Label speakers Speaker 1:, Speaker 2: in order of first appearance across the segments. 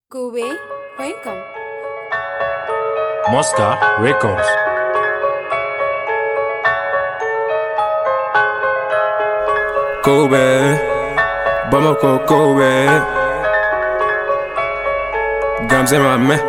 Speaker 1: Kobe.com.
Speaker 2: Mosca Records.
Speaker 3: Kobe, Bamako Kobe, Gamze Mame.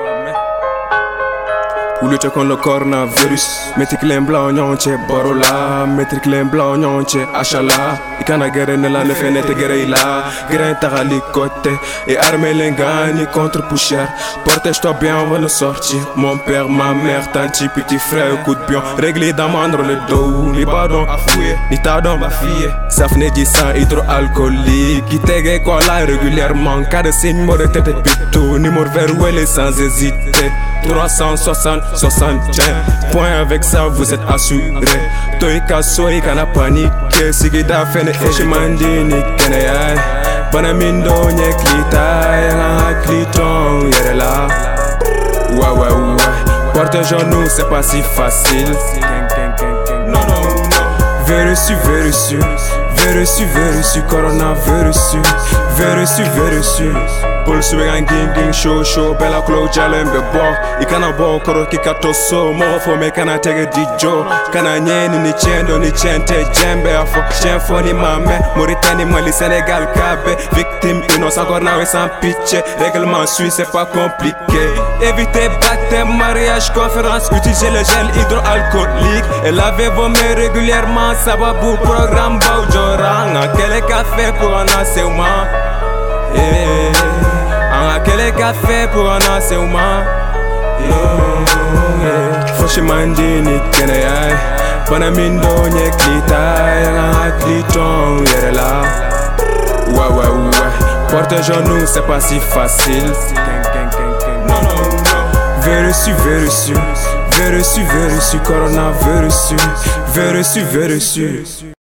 Speaker 3: Pour lutter contre le coronavirus, mettre les blancs nyonche borola, mettre les blancs nyonche achala. Ikana guerre ne la ne fenêtre guerre la, grain tarali côté et armer l'engani contre poussière. Protège-toi bien avant de sortir. Mon père, ma mère, tanti, petit frère, coup de pion. Réglé d'amandre le dos, ni pardon à fouiller, ni tardon ma fille. Safne du sang hydroalcoolique, qui t'aiguille quoi là régulièrement. Cas de signe, mort de tête et pito, numéro vers où elle est sans hésiter. 360 points avec ça vous êtes assuré. Toika soika na panique. Sigida fene eshimandini kene yai. Banamindo nye klita yanga kliton yere la. Ouais. Porte genou c'est pas si facile. Non. Virus, coronavirus. Pull swing ging show bella clo jalembe bo ikana bo koro kikato so mo fo me kana tege dijo kana nyeni ni chendo ni chente jembe afo chefo ni mame Mauritanie Mali Sénégal Cabe victime innocent encore nawe sans pitié règlement suisse c'est pas compliqué évitez baptême mariage conférence utilisez le gel hydroalcoolique et lavez vos mains régulièrement sababu programme baujoranga quel café pour un assaillement quel café pour un assaillement. Foshimandini kene yai. Banamindo nye klita yanga kliton yere la. Ouais. Porte genou c'est pas si facile. Non. Virus, coronavirus. Virus.